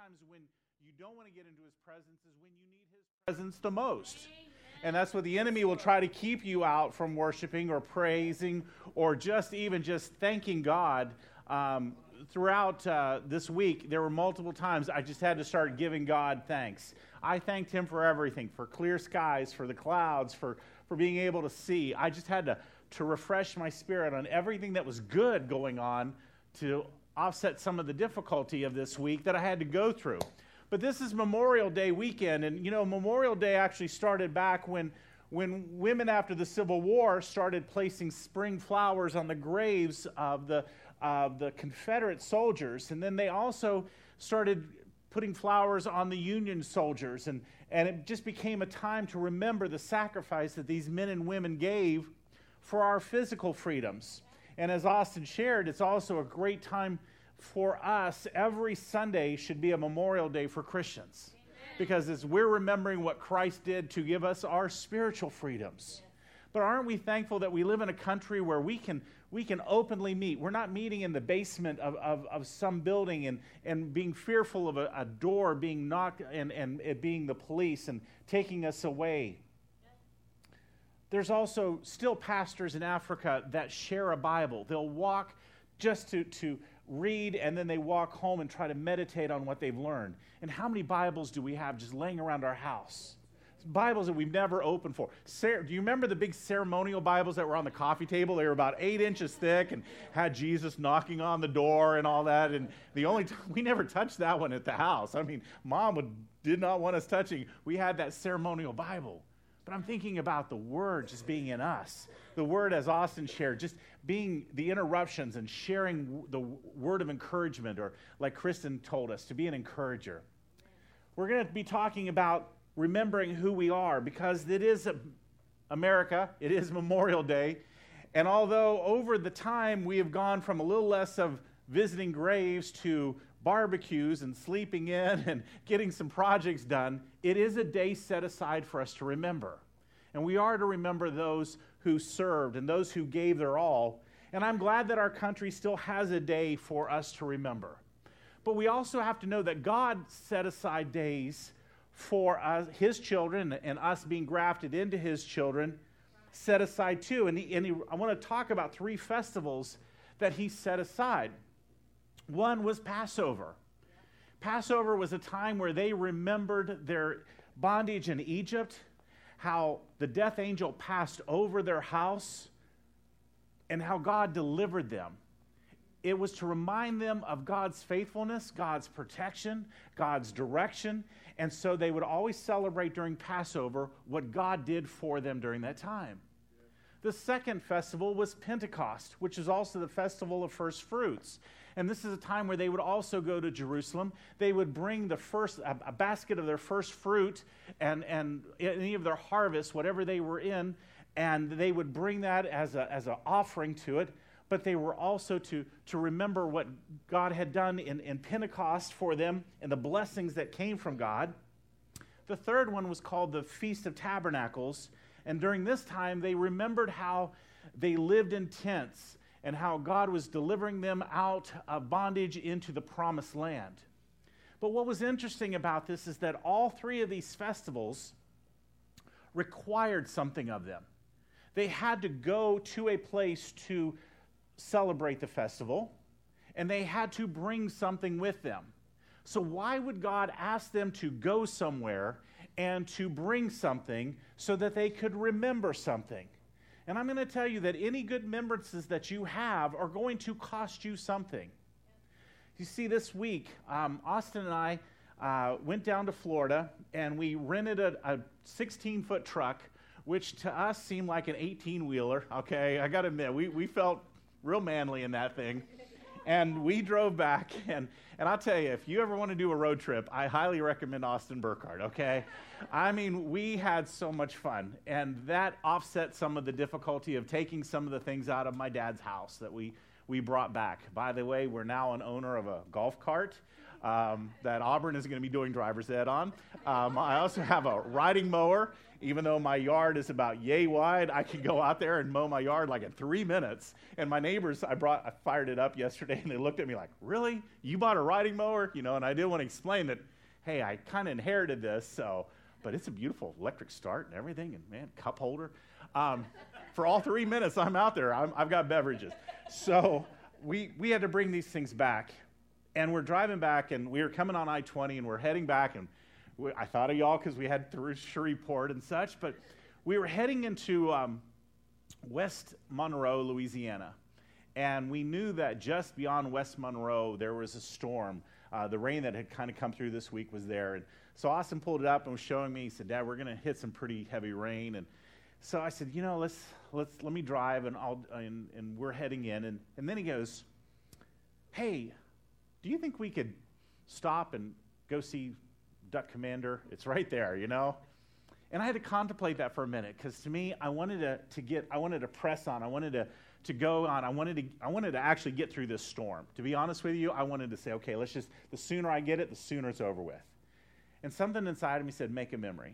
times when you don't want to get into his presence is when you need his presence the most. And that's what the enemy will try to keep you out from worshiping or praising or just thanking God. Throughout this week, there were multiple times I just had to start giving God thanks. I thanked him for everything, for clear skies, for the clouds, for being able to see. I just had to refresh my spirit on everything that was good going on to offset some of the difficulty of this week that I had to go through. But this is Memorial Day weekend, and Memorial Day actually started back when women after the Civil War started placing spring flowers on the graves of the Confederate soldiers, and then they also started putting flowers on the Union soldiers, and it just became a time to remember the sacrifice that these men and women gave for our physical freedoms. And as Austin shared, it's also a great time for us. Every Sunday should be a Memorial Day for Christians. Amen. Because as we're remembering what Christ did to give us our spiritual freedoms. Yes. But aren't we thankful that we live in a country where we can openly meet? We're not meeting in the basement of some building and being fearful of a door being knocked and it being the police and taking us away. There's also still pastors in Africa that share a Bible. They'll walk just to read, and then they walk home and try to meditate on what they've learned. And how many Bibles do we have just laying around our house? Bibles that we've never opened for. Do you remember the big ceremonial Bibles that were on the coffee table? They were about 8 inches thick and had Jesus knocking on the door and all that. And the only time we never touched that one at the house. I mean, Mom did not want us touching. We had that ceremonial Bible. But I'm thinking about the Word just being in us. The Word, as Austin shared, just being the interruptions and sharing the word of encouragement, or like Kristen told us, to be an encourager. We're going to be talking about remembering who we are, because it is America, it is Memorial Day, and although over the time we have gone from a little less of visiting graves to barbecues and sleeping in and getting some projects done, it is a day set aside for us to remember. And we are to remember those who served and those who gave their all. And I'm glad that our country still has a day for us to remember. But we also have to know that God set aside days for us, his children, and us being grafted into his children, set aside too. I want to talk about 3 festivals that he set aside. One was Passover. Passover was a time where they remembered their bondage in Egypt, how the death angel passed over their house, and how God delivered them. It was to remind them of God's faithfulness, God's protection, God's direction, and so they would always celebrate during Passover what God did for them during that time. The second festival was Pentecost, which is also the festival of first fruits. And this is a time where they would also go to Jerusalem. They would bring a basket of their first fruit and any of their harvest, whatever they were in, and they would bring that as an offering to it. But they were also to remember what God had done in Pentecost for them and the blessings that came from God. The third one was called the Feast of Tabernacles. And during this time, they remembered how they lived in tents and how God was delivering them out of bondage into the promised land. But what was interesting about this is that all 3 of these festivals required something of them. They had to go to a place to celebrate the festival, and they had to bring something with them. So why would God ask them to go somewhere and to bring something so that they could remember something? And I'm going to tell you that any good remembrances that you have are going to cost you something. You see, this week, Austin and I went down to Florida, and we rented a 16-foot truck, which to us seemed like an 18-wheeler. Okay, I got to admit, we felt real manly in that thing. And we drove back, and I'll tell you, if you ever want to do a road trip, I highly recommend Austin Burkhardt, okay? I mean, we had so much fun, and that offset some of the difficulty of taking some of the things out of my dad's house that we brought back. By the way, we're now an owner of a golf cart that Auburn is going to be doing driver's ed on. I also have a riding mower, Even though my yard is about yay wide, I can go out there and mow my yard like in 3 minutes. And my neighbors, I fired it up yesterday, and they looked at me like, really? You bought a riding mower? And I did want to explain that, hey, I kind of inherited this, but it's a beautiful electric start and everything, and man, cup holder. For all 3 minutes I'm out there, I've got beverages. So we had to bring these things back, and we're driving back, and we were coming on I-20, and we're heading back, and I thought of y'all because we had through Shreveport and such, but we were heading into West Monroe, Louisiana, and we knew that just beyond West Monroe there was a storm. The rain that had kind of come through this week was there, and so Austin pulled it up and was showing me. He said, "Dad, we're going to hit some pretty heavy rain," and so I said, let me drive, and we're heading in, and then he goes, "Hey, do you think we could stop and go see Duck Commander? It's right there, And I had to contemplate that for a minute, because to me, I wanted to press on. I wanted to go on. I wanted to actually get through this storm. To be honest with you, I wanted to say, okay, the sooner I get it, the sooner it's over with. And something inside of me said, make a memory.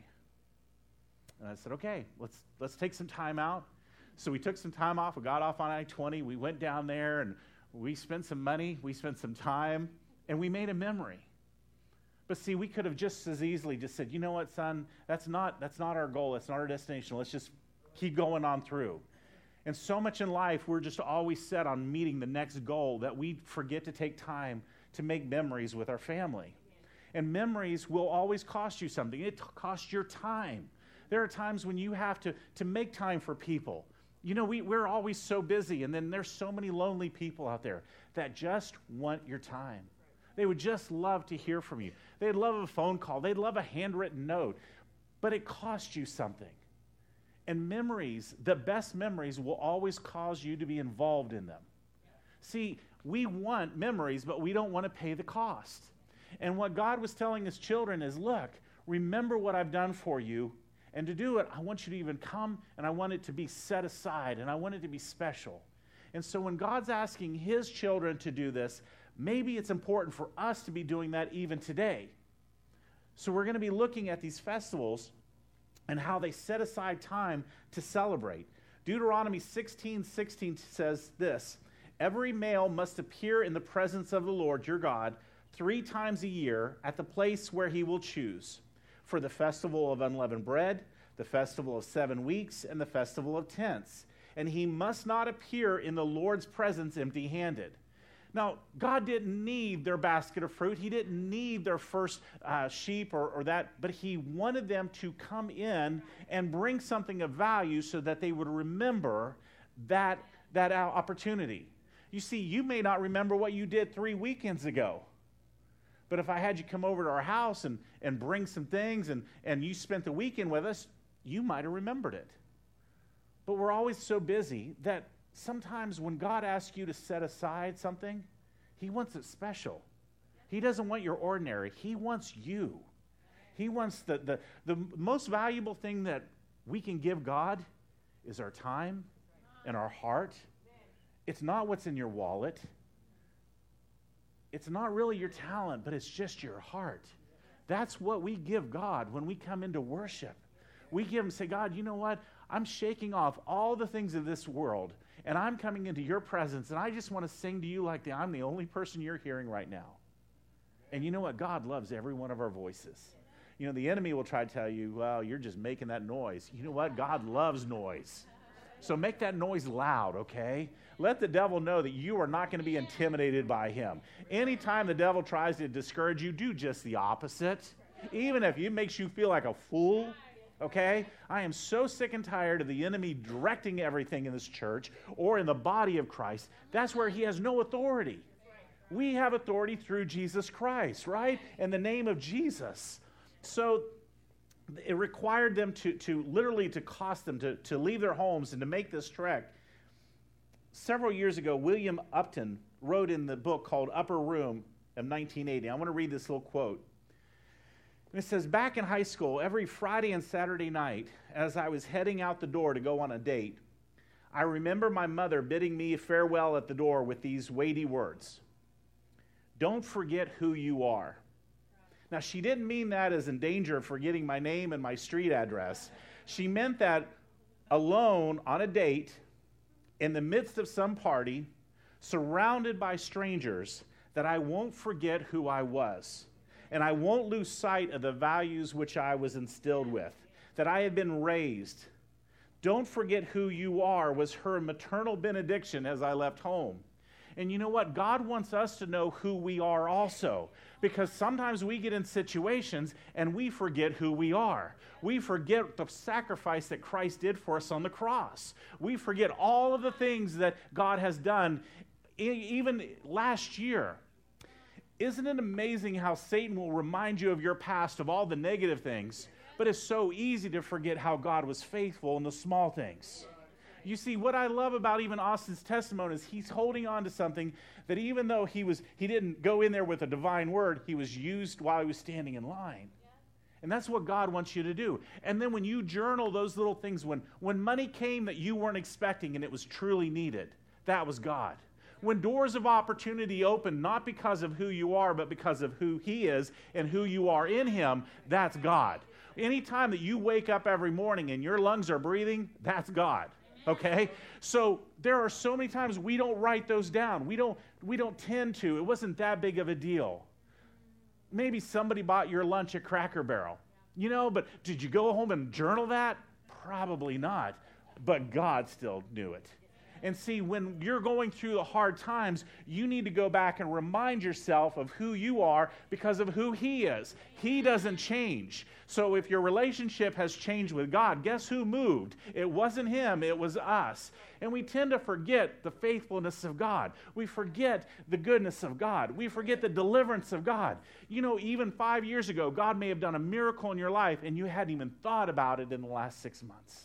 And I said, okay, let's take some time out. So we took some time off. We got off on I-20. We went down there, and we spent some money. We spent some time, and we made a memory. But see, we could have just as easily just said, you know what, son, that's not our goal. That's not our destination. Let's just keep going on through. And so much in life, we're just always set on meeting the next goal that we forget to take time to make memories with our family. And memories will always cost you something. It costs your time. There are times when you have to make time for people. We're always so busy, and then there's so many lonely people out there that just want your time. They would just love to hear from you. They'd love a phone call. They'd love a handwritten note. But it costs you something. And memories, the best memories, will always cause you to be involved in them. See, we want memories, but we don't want to pay the cost. And what God was telling his children is, look, remember what I've done for you. And to do it, I want you to even come, and I want it to be set aside, and I want it to be special. And so when God's asking his children to do this, maybe it's important for us to be doing that even today. So we're going to be looking at these festivals and how they set aside time to celebrate. Deuteronomy 16:16 says this, every male must appear in the presence of the Lord your God 3 times a year at the place where he will choose, for the festival of unleavened bread, the festival of 7 weeks, and the festival of tents. And he must not appear in the Lord's presence empty-handed. Now, God didn't need their basket of fruit. He didn't need their first sheep or that, but he wanted them to come in and bring something of value so that they would remember that opportunity. You see, you may not remember what you did 3 weekends ago, but if I had you come over to our house and bring some things and you spent the weekend with us, you might have remembered it. But we're always so busy that sometimes when God asks you to set aside something, he wants it special. He doesn't want your ordinary. He wants you. He wants the most valuable thing that we can give God is our time and our heart. It's not what's in your wallet. It's not really your talent, but it's just your heart. That's what we give God when we come into worship. We give him, say, God, you know what? I'm shaking off all the things of this world, and I'm coming into your presence, and I just want to sing to you like I'm the only person you're hearing right now. And you know what? God loves every one of our voices. The enemy will try to tell you, well, you're just making that noise. You know what? God loves noise. So make that noise loud, okay? Let the devil know that you are not going to be intimidated by him. Anytime the devil tries to discourage you, do just the opposite. Even if it makes you feel like a fool, okay? I am so sick and tired of the enemy directing everything in this church or in the body of Christ. That's where he has no authority. We have authority through Jesus Christ, right? In the name of Jesus. So it required them to literally to cost them to leave their homes and to make this trek. Several years ago, William Upton wrote in the book called Upper Room of 1980. I want to read this little quote. And it says, back in high school, every Friday and Saturday night, as I was heading out the door to go on a date, I remember my mother bidding me farewell at the door with these weighty words. Don't forget who you are. Now, she didn't mean that as in danger of forgetting my name and my street address. She meant that alone on a date, in the midst of some party, surrounded by strangers, that I won't forget who I was. And I won't lose sight of the values which I was instilled with, that I had been raised. Don't forget who you are was her maternal benediction as I left home. And you know what? God wants us to know who we are also, because sometimes we get in situations and we forget who we are. We forget the sacrifice that Christ did for us on the cross. We forget all of the things that God has done, even last year. Isn't it amazing how Satan will remind you of your past, of all the negative things, but it's so easy to forget how God was faithful in the small things. You see, what I love about even Austin's testimony is he's holding on to something that even though he didn't go in there with a divine word, he was used while he was standing in line. And that's what God wants you to do. And then when you journal those little things, when money came that you weren't expecting and it was truly needed, that was God. When doors of opportunity open, not because of who you are, but because of who He is and who you are in Him, that's God. Anytime that you wake up every morning and your lungs are breathing, that's God. Okay? So there are so many times we don't write those down. We don't tend to. It wasn't that big of a deal. Maybe somebody bought your lunch at Cracker Barrel. But did you go home and journal that? Probably not. But God still knew it. And see, when you're going through the hard times, you need to go back and remind yourself of who you are because of who He is. He doesn't change. So if your relationship has changed with God, guess who moved? It wasn't Him, it was us. And we tend to forget the faithfulness of God. We forget the goodness of God. We forget the deliverance of God. Even 5 years ago, God may have done a miracle in your life and you hadn't even thought about it in the last 6 months.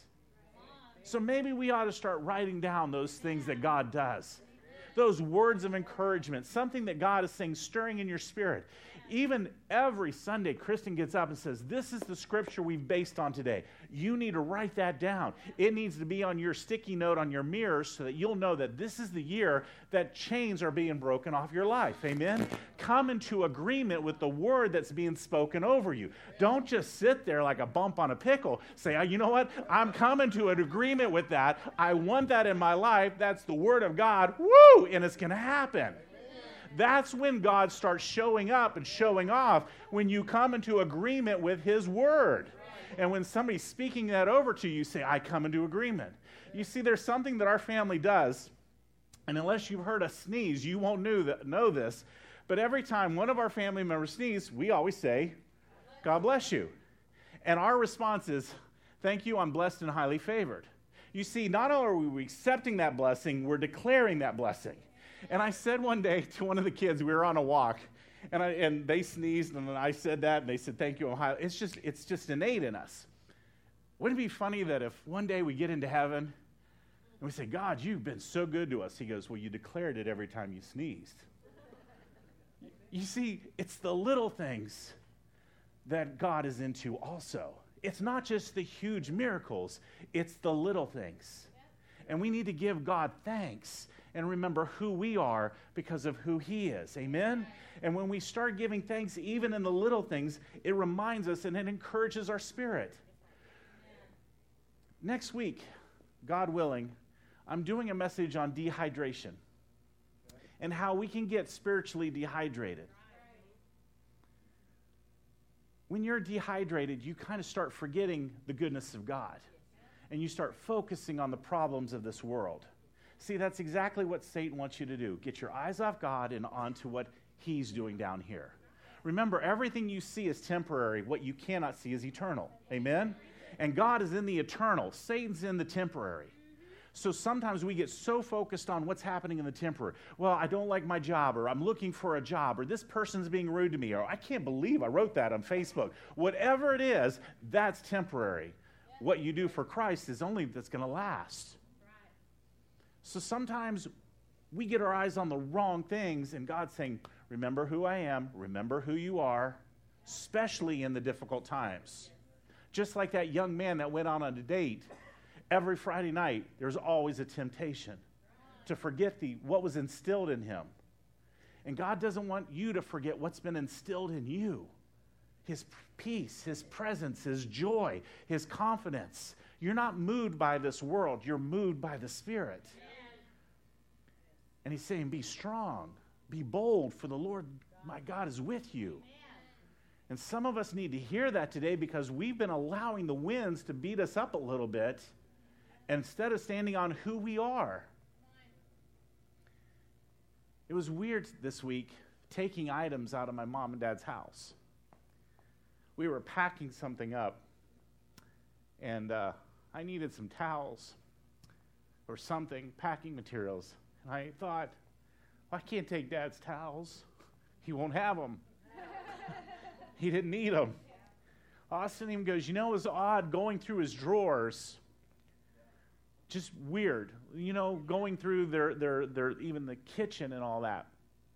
So maybe we ought to start writing down those things that God does. Those words of encouragement, something that God is saying, stirring in your spirit. Even every Sunday, Kristen gets up and says, this is the scripture we've based on today. You need to write that down. It needs to be on your sticky note on your mirror so that you'll know that this is the year that chains are being broken off your life. Amen? Come into agreement with the word that's being spoken over you. Don't just sit there like a bump on a pickle. Say, oh, you know what? I'm coming to an agreement with that. I want that in my life. That's the word of God. Woo! And it's going to happen. That's when God starts showing up and showing off, when you come into agreement with His word. And when somebody's speaking that over to you, say, I come into agreement. You see, there's something that our family does, and unless you've heard us sneeze, you won't know this, but every time one of our family members sneezes, we always say, God bless you. And our response is, thank you, I'm blessed and highly favored. You see, not only are we accepting that blessing, we're declaring that blessing. And I said one day to one of the kids, we were on a walk, and they sneezed, and I said that, and they said, thank you, Ohio. It's just innate in us. Wouldn't it be funny that if one day we get into heaven, and we say, God, you've been so good to us. He goes, well, you declared it every time you sneezed. You see, it's the little things that God is into also. It's not just the huge miracles. It's the little things. And we need to give God thanks and remember who we are because of who He is. Amen? And when we start giving thanks even in the little things, it reminds us and it encourages our spirit. Next week, God willing, I'm doing a message on dehydration and how we can get spiritually dehydrated. When you're dehydrated, you kind of start forgetting the goodness of God. And you start focusing on the problems of this world. See, that's exactly what Satan wants you to do. Get your eyes off God and onto what He's doing down here. Remember, everything you see is temporary. What you cannot see is eternal. Amen? And God is in the eternal. Satan's in the temporary. So sometimes we get so focused on what's happening in the temporary. Well, I don't like my job, or I'm looking for a job, or this person's being rude to me, or I can't believe I wrote that on Facebook. Whatever it is, that's temporary. What you do for Christ is only that's going to last. So sometimes we get our eyes on the wrong things, and God's saying, remember who I am, remember who you are, especially in the difficult times. Just like that young man that went on a date, every Friday night, there's always a temptation to forget what was instilled in him. And God doesn't want you to forget what's been instilled in you. His peace, His presence, His joy, His confidence. You're not moved by this world. You're moved by the Spirit. And He's saying, be strong, be bold, for the Lord my God is with you. And some of us need to hear that today because we've been allowing the winds to beat us up a little bit instead of standing on who we are. It was weird this week taking items out of my mom and dad's house. We were packing something up, and I needed some towels or something, packing materials. And I thought, well, I can't take Dad's towels. He won't have them. He didn't need them. Austin even goes, it was odd going through his drawers. Just weird, going through their even the kitchen and all that.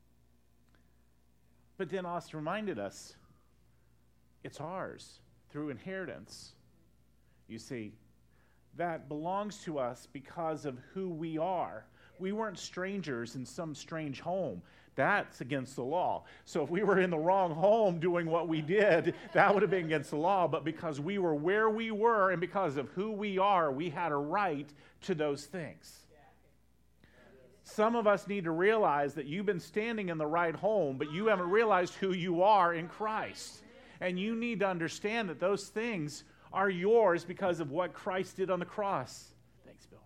But then Austin reminded us, it's ours through inheritance. You see, that belongs to us because of who we are. We weren't strangers in some strange home. That's against the law. So if we were in the wrong home doing what we did, that would have been against the law. But because we were where we were and because of who we are, we had a right to those things. Some of us need to realize that you've been standing in the right home, but you haven't realized who you are in Christ. And you need to understand that those things are yours because of what Christ did on the cross. Thanks, Bill.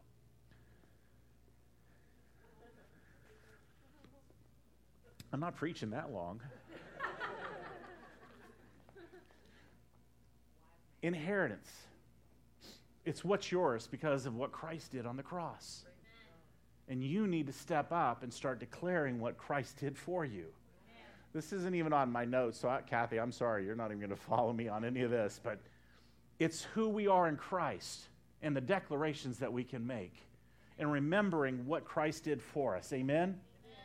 I'm not preaching that long. Inheritance. It's what's yours because of what Christ did on the cross. And you need to step up and start declaring what Christ did for you. This isn't even on my notes, so Kathy, I'm sorry, you're not even going to follow me on any of this, but it's who we are in Christ and the declarations that we can make and remembering what Christ did for us. Amen?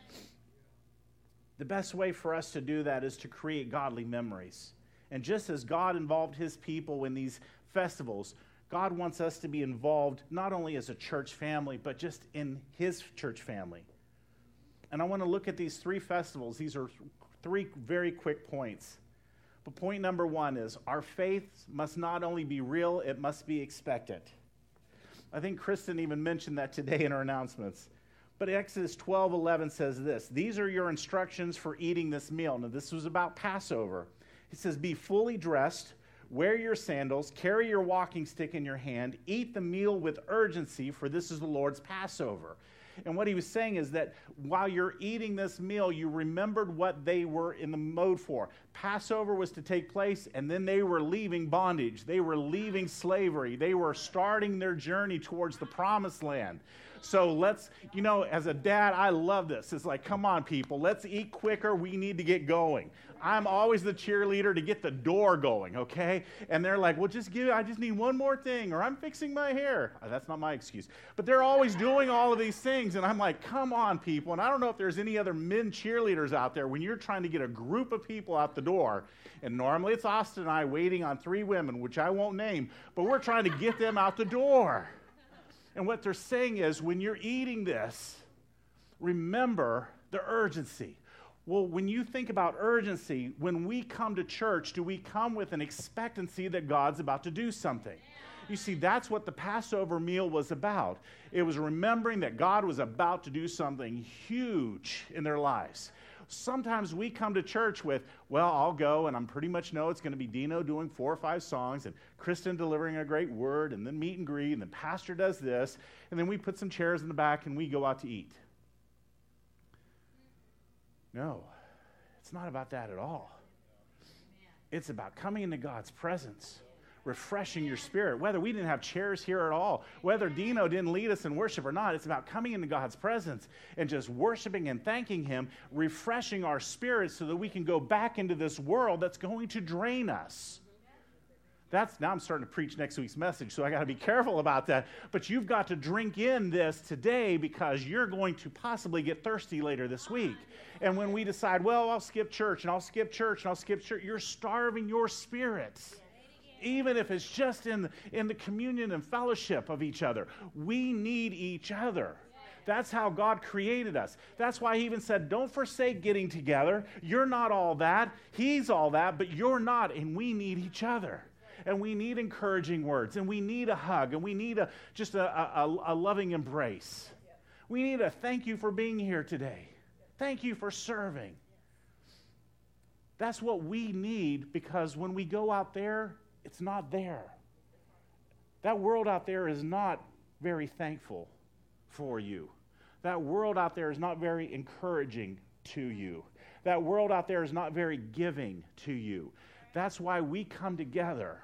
The best way for us to do that is to create godly memories. And just as God involved His people in these festivals, God wants us to be involved not only as a church family, but just in His church family. And I want to look at these 3 festivals. These are 3 very quick points. But point number 1 is our faith must not only be real, it must be expectant. I think Kristen even mentioned that today in her announcements. But Exodus 12:11 says this, these are your instructions for eating this meal. Now, this was about Passover. He says, be fully dressed, wear your sandals, carry your walking stick in your hand, eat the meal with urgency, for this is the Lord's Passover. And what he was saying is that while you're eating this meal, you remembered what they were in the mode for. Passover was to take place, and then they were leaving bondage. They were leaving slavery. They were starting their journey towards the promised land. So let's, as a dad, I love this. It's like, come on, people, let's eat quicker. We need to get going. I'm always the cheerleader to get the door going, okay? And they're like, well, I just need one more thing, or I'm fixing my hair. That's not my excuse. But they're always doing all of these things, and I'm like, come on, people. And I don't know if there's any other men cheerleaders out there when you're trying to get a group of people out the door, and normally it's Austin and I waiting on 3 women, which I won't name, but we're trying to get them out the door. And what they're saying is, when you're eating this, remember the urgency. Well, when you think about urgency, when we come to church, do we come with an expectancy that God's about to do something? You see, that's what the Passover meal was about. It was remembering that God was about to do something huge in their lives. Sometimes we come to church with, well, I'll go, and I pretty much know it's going to be Dino doing 4 or 5 songs, and Kristen delivering a great word, and then meet and greet, and then Pastor does this, and then we put some chairs in the back, and we go out to eat. No, it's not about that at all. It's about coming into God's presence, refreshing your spirit. Whether we didn't have chairs here at all, whether Dino didn't lead us in worship or not, it's about coming into God's presence and just worshiping and thanking Him, refreshing our spirits so that we can go back into this world that's going to drain us. Now I'm starting to preach next week's message, so I got to be careful about that. But you've got to drink in this today because you're going to possibly get thirsty later this week. And when we decide, well, I'll skip church, and I'll skip church, and I'll skip church, you're starving your spirits. Even if it's just in the communion and fellowship of each other. We need each other. That's how God created us. That's why he even said, don't forsake getting together. You're not all that. He's all that, but you're not, and we need each other. And we need encouraging words, and we need a hug, and we need just a loving embrace. We need a thank you for being here today. Thank you for serving. That's what we need, because when we go out there, it's not there. That world out there is not very thankful for you. That world out there is not very encouraging to you. That world out there is not very giving to you. That's why we come together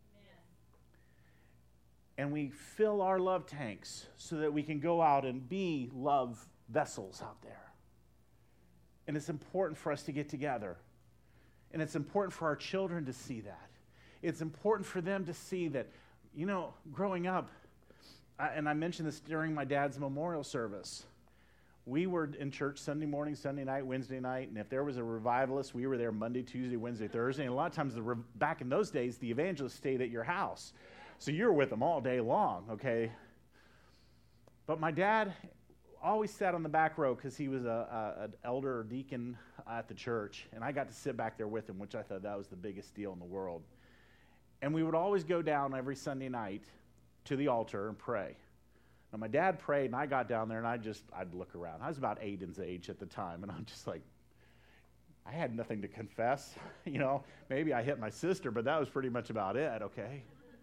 and we fill our love tanks so that we can go out and be love vessels out there. And it's important for us to get together. And it's important for our children to see that. It's important for them to see that, growing up, and I mentioned this during my dad's memorial service. We were in church Sunday morning, Sunday night, Wednesday night, and if there was a revivalist, we were there Monday, Tuesday, Wednesday, Thursday. And a lot of times, back in those days, the evangelists stayed at your house. So you were with them all day long, okay? But my dad always sat on the back row because he was an elder or deacon at the church, and I got to sit back there with him, which I thought that was the biggest deal in the world. And we would always go down every Sunday night to the altar and pray. Now, my dad prayed, and I got down there, and I'd look around. I was about Aiden's age at the time, and I'm just like, I had nothing to confess. Maybe I hit my sister, but that was pretty much about it, okay?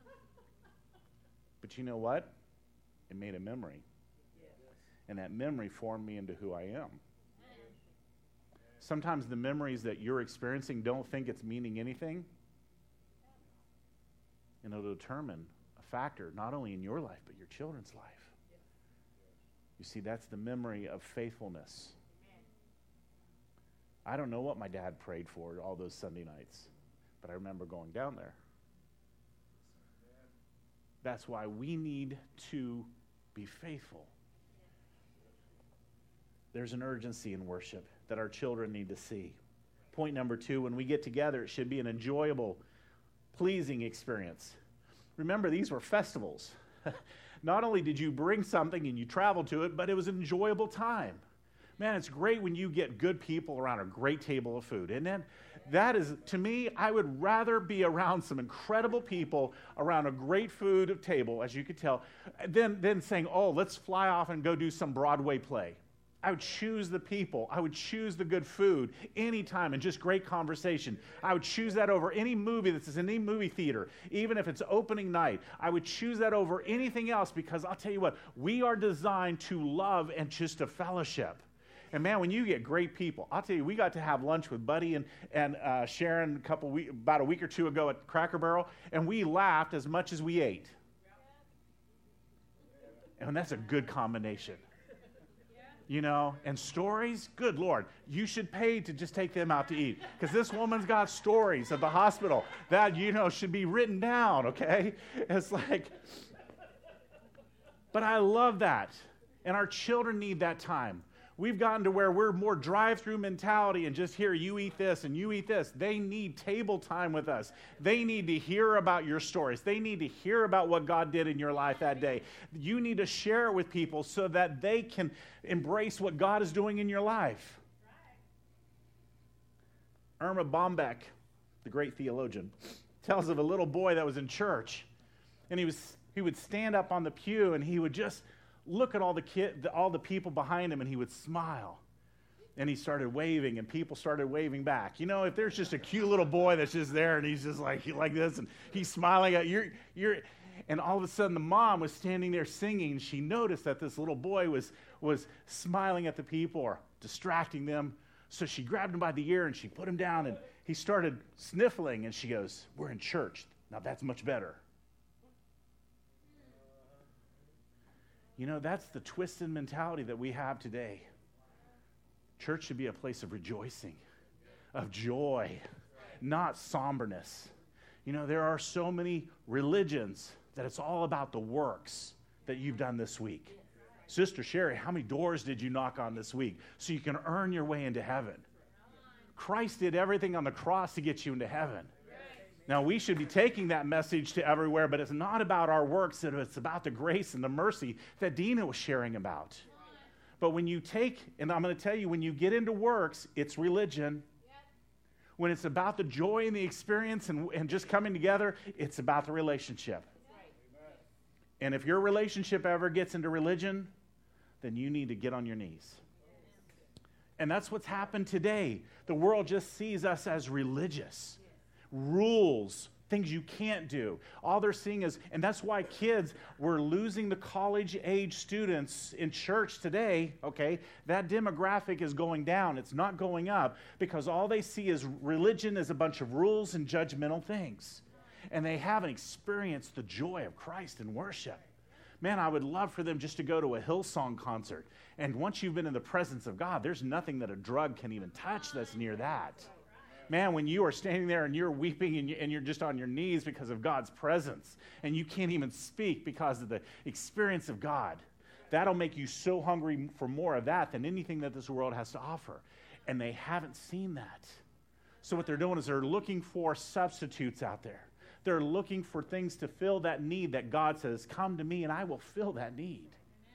But you know what? It made a memory. And that memory formed me into who I am. Sometimes the memories that you're experiencing don't think it's meaning anything. And it'll determine a factor, not only in your life, but your children's life. You see, that's the memory of faithfulness. I don't know what my dad prayed for all those Sunday nights, but I remember going down there. That's why we need to be faithful. There's an urgency in worship that our children need to see. Point number 2, when we get together, it should be an enjoyable, pleasing experience. Remember, these were festivals. Not only did you bring something and you traveled to it, but it was an enjoyable time. Man, it's great when you get good people around a great table of food. And then that is, to me, I would rather be around some incredible people around a great food table, as you could tell, than saying, oh, let's fly off and go do some Broadway play. I would choose the people. I would choose the good food anytime and just great conversation. I would choose that over any movie that's in any movie theater, even if it's opening night. I would choose that over anything else, because I'll tell you what, we are designed to love and just to fellowship. And man, when you get great people, I'll tell you, we got to have lunch with Buddy and Sharon about a week or two ago at Cracker Barrel, and we laughed as much as we ate. And that's a good combination. And stories, good Lord, you should pay to just take them out to eat. Because this woman's got stories at the hospital that, should be written down, okay? It's like, but I love that. And our children need that time. We've gotten to where we're more drive-through mentality and just here, you eat this and you eat this. They need table time with us. They need to hear about your stories. They need to hear about what God did in your life that day. You need to share it with people so that they can embrace what God is doing in your life. Irma Bombeck, the great theologian, tells of a little boy that was in church, and he would stand up on the pew and he would just look at all the people behind him, and he would smile. And he started waving, and people started waving back. If there's just a cute little boy that's just there, and he's just like this, and he's smiling at you, and all of a sudden the mom was standing there singing, and she noticed that this little boy was smiling at the people or distracting them. So she grabbed him by the ear, and she put him down, and he started sniffling, and she goes, "We're in church. Now that's much better." That's the twisted mentality that we have today. Church should be a place of rejoicing, of joy, not somberness. There are so many religions that it's all about the works that you've done this week. Sister Sherry, how many doors did you knock on this week so you can earn your way into heaven? Christ did everything on the cross to get you into heaven. Now, we should be taking that message to everywhere, but it's not about our works. It's about the grace and the mercy that Dina was sharing about. But when you take, and I'm going to tell you, when you get into works, it's religion. When it's about the joy and the experience and just coming together, it's about the relationship. And if your relationship ever gets into religion, then you need to get on your knees. And that's what's happened today. The world just sees us as religious. Rules, things you can't do. All they're seeing is, and that's why kids, we're losing the college-age students in church today, okay? That demographic is going down. It's not going up because all they see is religion as a bunch of rules and judgmental things. And they haven't experienced the joy of Christ in worship. Man, I would love for them just to go to a Hillsong concert. And once you've been in the presence of God, there's nothing that a drug can even touch that's near that. Man, when you are standing there and you're weeping and you're just on your knees because of God's presence, and you can't even speak because of the experience of God, that'll make you so hungry for more of that than anything that this world has to offer. And they haven't seen that. So what they're doing is they're looking for substitutes out there. They're looking for things to fill that need that God says, come to me and I will fill that need.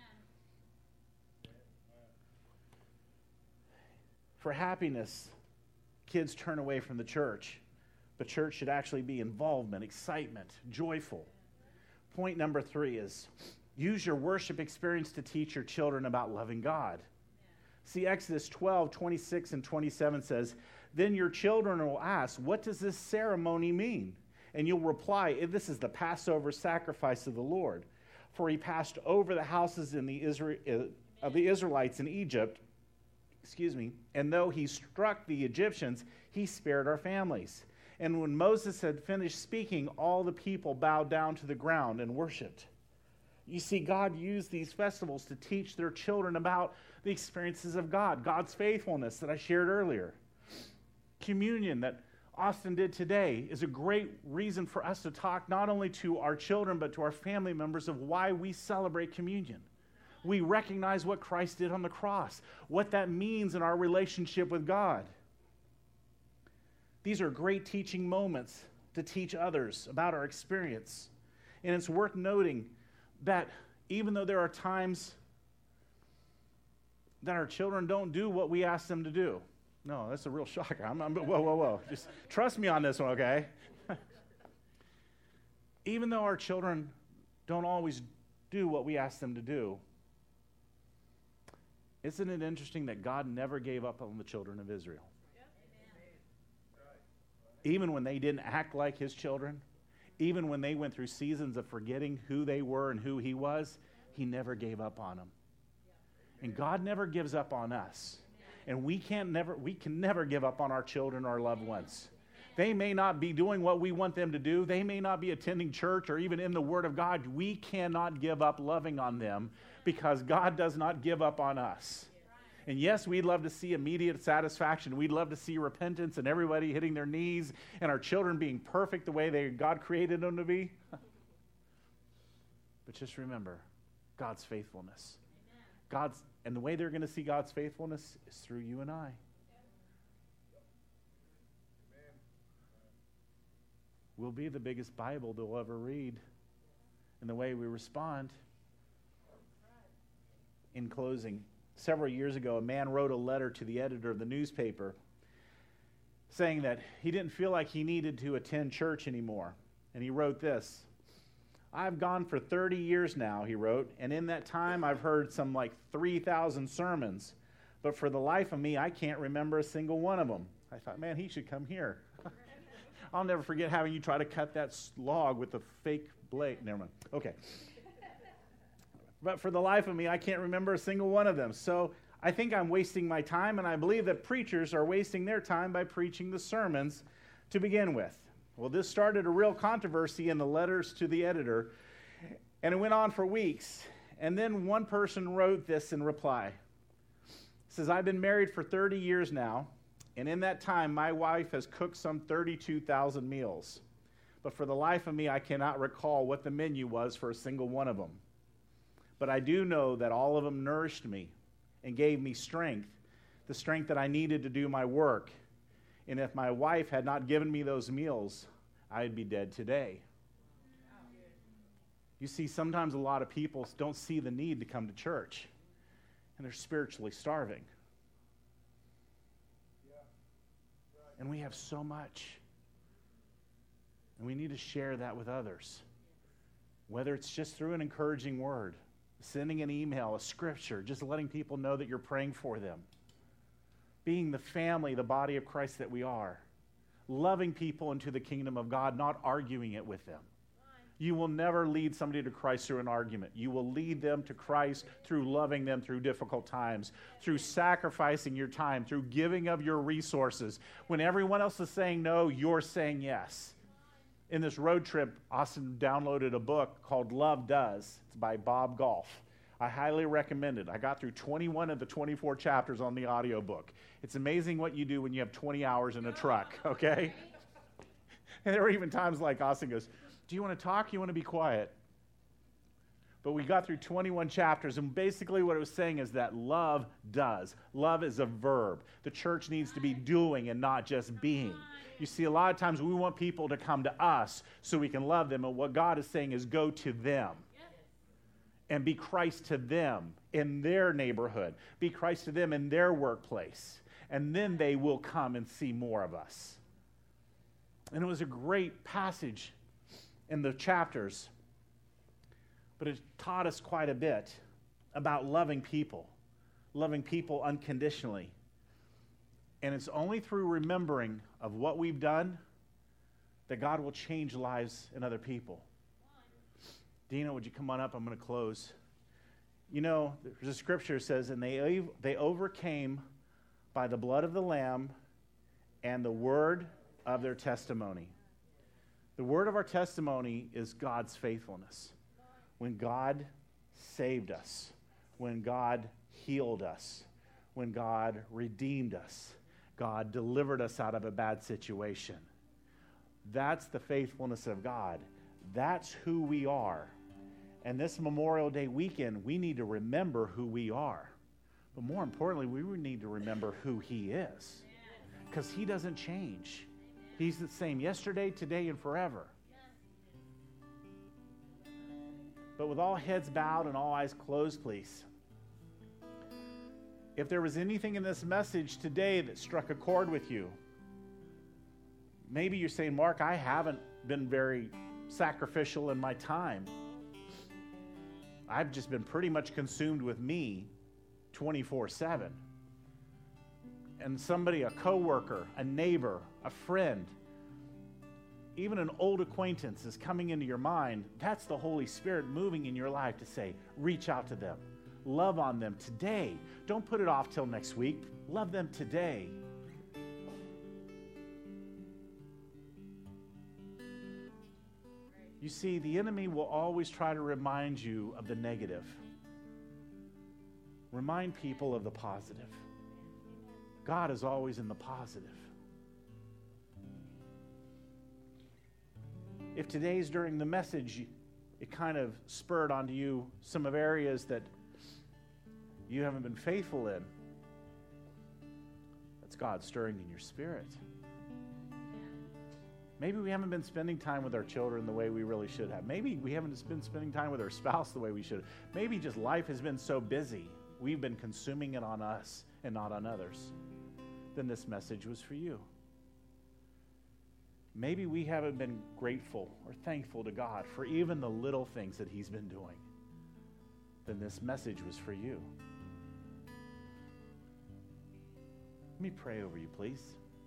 For happiness, kids turn away from the church. The church should actually be involvement, excitement, joyful. Point number 3 is use your worship experience to teach your children about loving God. See, Exodus 12, 26 and 27 says, then your children will ask, what does this ceremony mean? And you'll reply, this is the Passover sacrifice of the Lord. For he passed over the houses of the Israelites in Egypt, and though he struck the Egyptians, he spared our families. And when Moses had finished speaking, all the people bowed down to the ground and worshiped. You see, God used these festivals to teach their children about the experiences of God, God's faithfulness that I shared earlier. Communion that Austin did today is a great reason for us to talk not only to our children, but to our family members of why we celebrate communion. We recognize what Christ did on the cross, what that means in our relationship with God. These are great teaching moments to teach others about our experience. And it's worth noting that even though there are times that our children don't do what we ask them to do. No, that's a real shocker. Whoa. Just trust me on this one, okay? Even though our children don't always do what we ask them to do, isn't it interesting that God never gave up on the children of Israel? Even when they didn't act like his children, even when they went through seasons of forgetting who they were and who he was, he never gave up on them. And God never gives up on us. And we can never give up on our children or our loved ones. They may not be doing what we want them to do. They may not be attending church or even in the Word of God. We cannot give up loving on them because God does not give up on us. And yes, we'd love to see immediate satisfaction. We'd love to see repentance and everybody hitting their knees and our children being perfect the way God created them to be. But just remember, God's faithfulness. And the way they're going to see God's faithfulness is through you and I. We'll be the biggest Bible they'll ever read in the way we respond. In closing, several years ago, a man wrote a letter to the editor of the newspaper saying that he didn't feel like he needed to attend church anymore. And he wrote this: I've gone for 30 years now, he wrote, and in that time I've heard some like 3,000 sermons. But for the life of me, I can't remember a single one of them. I thought, man, he should come here. I'll never forget having you try to cut that log with a fake blade. Never mind. Okay. But for the life of me, I can't remember a single one of them. So I think I'm wasting my time, and I believe that preachers are wasting their time by preaching the sermons to begin with. Well, this started a real controversy in the letters to the editor, and it went on for weeks. And then one person wrote this in reply. It says, I've been married for 30 years now, and in that time, my wife has cooked some 32,000 meals. But for the life of me, I cannot recall what the menu was for a single one of them. But I do know that all of them nourished me and gave me strength, the strength that I needed to do my work. And if my wife had not given me those meals, I'd be dead today. Wow. You see, sometimes a lot of people don't see the need to come to church. and they're spiritually starving. And we have so much. And we need to share that with others. Whether it's just through an encouraging word, sending an email, a scripture, just letting people know that you're praying for them. Being the family, the body of Christ that we are. Loving people into the kingdom of God, not arguing it with them. You will never lead somebody to Christ through an argument. You will lead them to Christ through loving them through difficult times, through sacrificing your time, through giving of your resources. When everyone else is saying no, you're saying yes. In this road trip, Austin downloaded a book called Love Does. It's by Bob Goff. I highly recommend it. I got through 21 of the 24 chapters on the audiobook. It's amazing what you do when you have 20 hours in a truck, okay? And there were even times like Austin goes, do you want to talk? You want to be quiet? But we got through 21 chapters, and basically what it was saying is that love does. Love is a verb. The church needs to be doing and not just being. You see, a lot of times we want people to come to us so we can love them, and what God is saying is go to them and be Christ to them in their neighborhood. Be Christ to them in their workplace, and then they will come and see more of us. And it was a great passage in the chapters, but it taught us quite a bit about loving people unconditionally. And it's only through remembering of what we've done that God will change lives in other people. Dina, would you come on up? I'm going to close. You know, there's a scripture that says, and they overcame by the blood of the Lamb and the word of their testimony. The word of our testimony is God's faithfulness. When God saved us, when God healed us, when God redeemed us, God delivered us out of a bad situation. That's the faithfulness of God. That's who we are. And this Memorial Day weekend, we need to remember who we are. But more importantly, we need to remember who He is. Because He doesn't change. He's the same yesterday, today, and forever. But with all heads bowed and all eyes closed, please. If there was anything in this message today that struck a chord with you, maybe you're saying, Mark, I haven't been very sacrificial in my time. I've just been pretty much consumed with me 24/7. And somebody, a coworker, a neighbor, a friend, even an old acquaintance is coming into your mind. That's the Holy Spirit moving in your life to say, reach out to them. Love on them today. Don't put it off till next week. Love them today. You see, the enemy will always try to remind you of the negative. Remind people of the positive. God is always in the positive. If today's during the message, it kind of spurred onto you some of areas that you haven't been faithful in, that's God stirring in your spirit. Maybe we haven't been spending time with our children the way we really should have. Maybe we haven't been spending time with our spouse the way we should. Maybe just life has been so busy, we've been consuming it on us and not on others. Then this message was for you. Maybe we haven't been grateful or thankful to God for even the little things that He's been doing. Then this message was for you. Let me pray over you, please.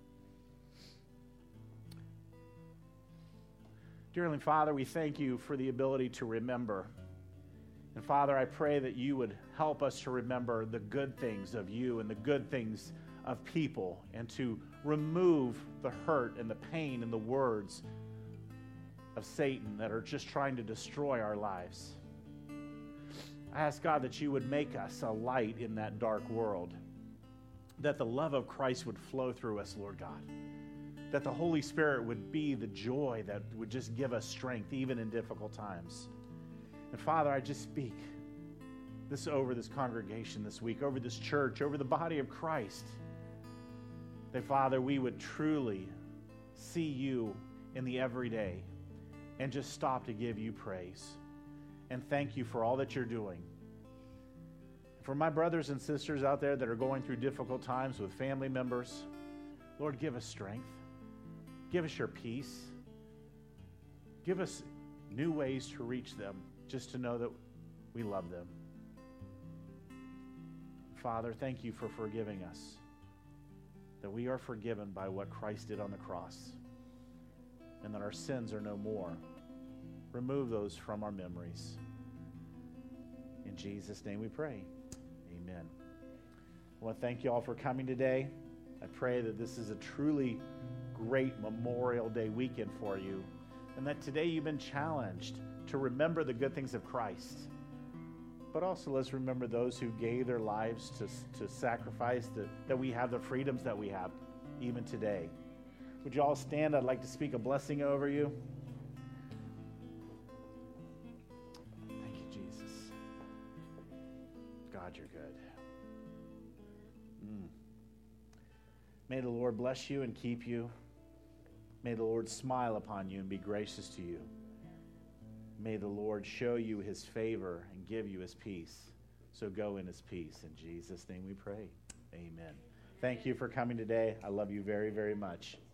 Dear Heavenly Father, we thank you for the ability to remember. And Father, I pray that you would help us to remember the good things of you and the good things of people, and to remove the hurt and the pain and the words of Satan that are just trying to destroy our lives. I ask God that you would make us a light in that dark world, that the love of Christ would flow through us, Lord God, that the Holy Spirit would be the joy that would just give us strength even in difficult times. And Father, I just speak this over this congregation this week, over this church, over the body of Christ, that, Father, we would truly see you in the everyday and just stop to give you praise and thank you for all that you're doing. For my brothers and sisters out there that are going through difficult times with family members, Lord, give us strength. Give us your peace. Give us new ways to reach them, just to know that we love them. Father, thank you for forgiving us, that we are forgiven by what Christ did on the cross, and that our sins are no more. Remove those from our memories. In Jesus' name we pray. Amen. I want to thank you all for coming today. I pray that this is a truly great Memorial Day weekend for you, and that today you've been challenged to remember the good things of Christ. But also let's remember those who gave their lives to sacrifice that we have the freedoms that we have even today. Would you all stand? I'd like to speak a blessing over you. Thank you, Jesus. God, you're good. May the Lord bless you and keep you. May the Lord smile upon you and be gracious to you. May the Lord show you his favor and give you his peace. So go in his peace. In Jesus' name we pray. Amen. Thank you for coming today. I love you very, very much.